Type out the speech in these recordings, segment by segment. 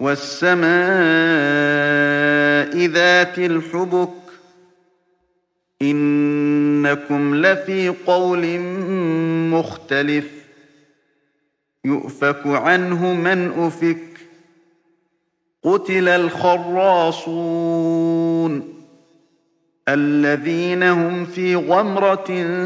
وَالسَّمَاءِ ذَاتِ الْحُبُكِ إِنَّكُمْ لَفِي قَوْلٍ مُّخْتَلِفٍ يُؤْفَكُ عَنْهُ مَنْ أُفِكَ قُتِلَ الْخَرَّاصُونَ الَّذِينَ هُمْ فِي غَمْرَةٍ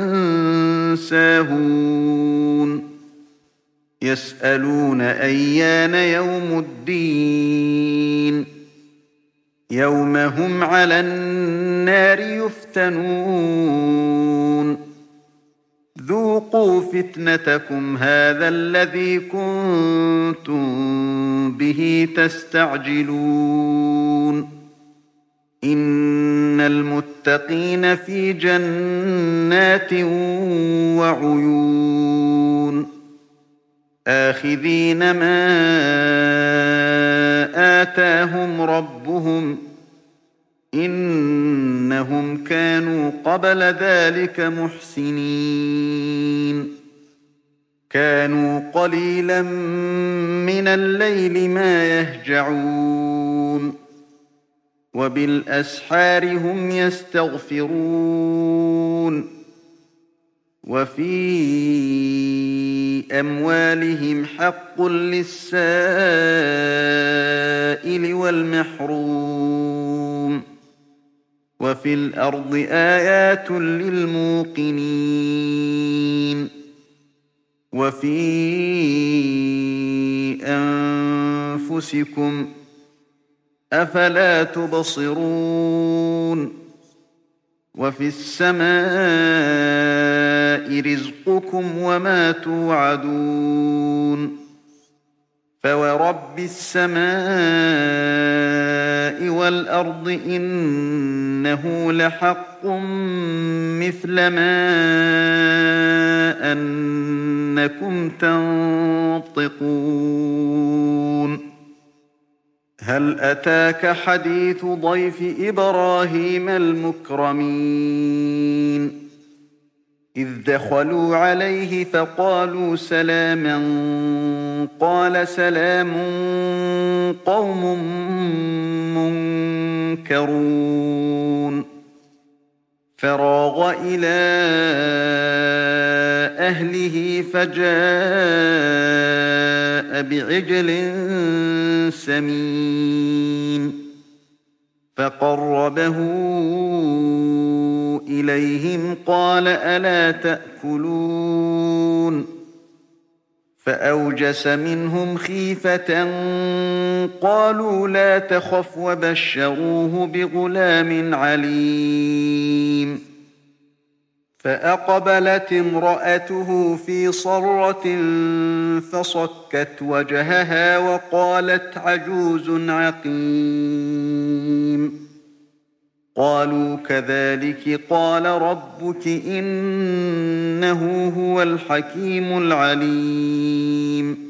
سَاهُونَ يَسْأَلُونَ أَيَّانَ يَوْمُ الدِّينِ يَوْمَ هُمْ عَلَى النَّارِ يُفْتَنُونَ ذُوقُوا فِتْنَتَكُمْ هَٰذَا الَّذِي كُنتُم بِهِ تَسْتَعْجِلُونَ إِنَّ الْمُتَّقِينَ فِي جَنَّاتٍ وَعُيُونٍ آخِذِينَ مَا آتَاهُمْ رَبُّهُمْ إِنَّهُمْ كَانُوا قَبْلَ ذَٰلِكَ مُحْسِنِينَ كَانُوا قَلِيلًا مِّنَ اللَّيْلِ مَا يَهْجَعُونَ وَبِالْأَسْحَارِ هُمْ يَسْتَغْفِرُونَ وَفِي أَمْوَالِهِمْ حَقٌّ لِّلسَّائِلِ وَالْمَحْرُومِ وَفِي الْأَرْضِ آيَاتٌ لِّلْمُوقِنِينَ وَفِي أَنفُسِكُمْ ۚ أَفَلَا تُبْصِرُونَ وَفِي السَّمَاءِ رِزْقُكُمْ وَمَا تُوعَدُونَ فَوَرَبِّ السَّمَاءِ وَالْأَرْضِ إِنَّهُ لَحَقٌّ مِّثْلَ مَا أَنَّكُمْ تَنطِقُونَ هَلْ أَتَاكَ حَدِيثُ ضَيْفِ إِبْرَاهِيمَ الْمُكْرَمِينَ إِذْ دَخَلُوا عَلَيْهِ فَقَالُوا سَلَامًا قَالَ سَلَامٌ قَوْمٌ مُّنكَرُونَ فَرَاغَ إِلَىٰ أَهْلِهِ فَجَاءَ بِعِجْلٍ سَمِينٍ فَقَرَّبَهُ إِلَيْهِمْ قَالَ أَلَا تَأْكُلُونَ فَأَوْجَسَ مِنْهُمْ خِيفَةً قَالُوا لَا تَخَفْ وَبَشَّرُوهُ بِغُلَامٍ عَلِيمٍ فَأَقْبَلَتِ امْرَأَتُهُ فِي صَرَّةٍ فَصَكَّتْ وَجْهَهَا وَقَالَتْ عَجُوزٌ عَقِيمٌ قَالُوا كَذَٰلِكِ قَالَ رَبُّكِ ۖ إِنَّهُ هُوَ الْحَكِيمُ الْعَلِيمُ